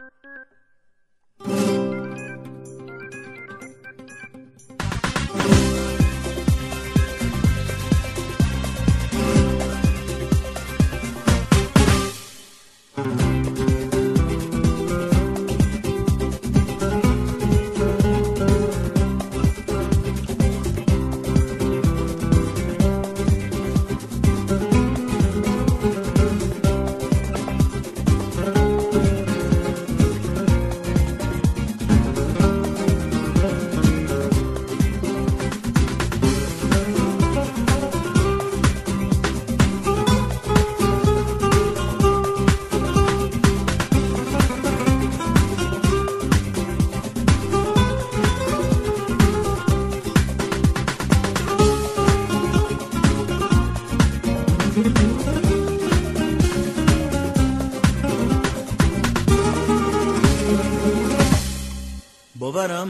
باورم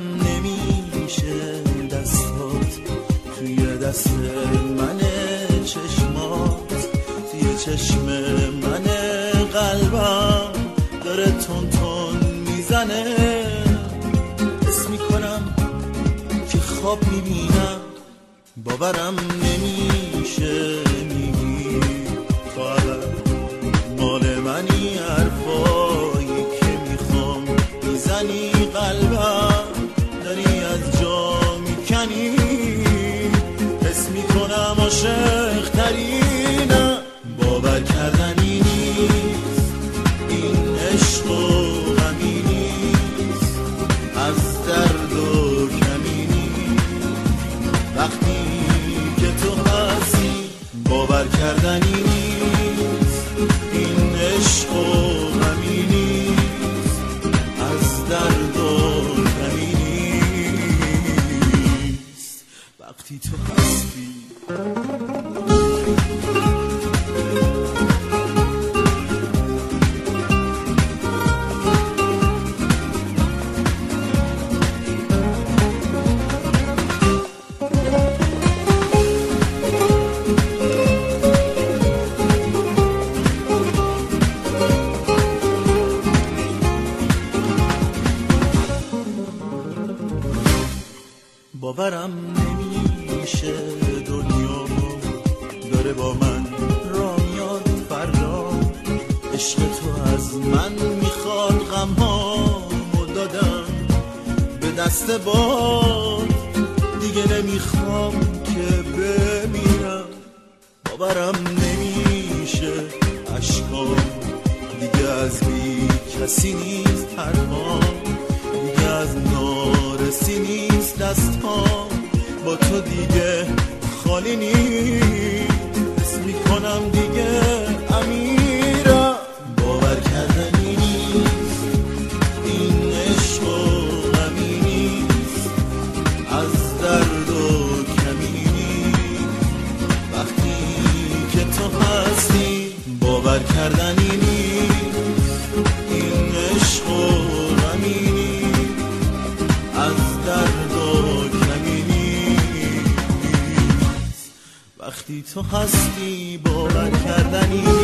نمیشه دستات توی دست منه، چشمات توی چشم منه، قلبم داره تون تون میزنه، حس میکنم که خواب میبینم. باورم نمیشه میگی تو مال منی، حرفایی که میخوام میزنی، قلبم داری از جا میکنی، حس میکنم عاشق ترینم. باور کردنی نیست این عشق و غمی نیست، از درد و کمی نیست وقتی که تو هستی. باور کردنی نیست این عشق و غمی نیست، از درد و کمی نیست وقتی تو هستی. باورم نمیشه دنیا داره با من را میاد فردا، عشق تو از من میخواد، غمهامو دادم به دست باد، دیگه نمیخوام که بمیرم. باورم نمیشه عشقام دیگه از بی کسی نیست، حرفام دیگه از نارسی نیست، دستام با تو دیگه خالی نیست، حس میکنم دیگه امیرم. باور کردنی نیست این عشق و غمی نیست، از درد و کمی نیست وقتی که تو هستی. باور کردنی نیست این عشق و غمی نیست، از درد و کمی نیست وقتی تو هستی. باور کردنی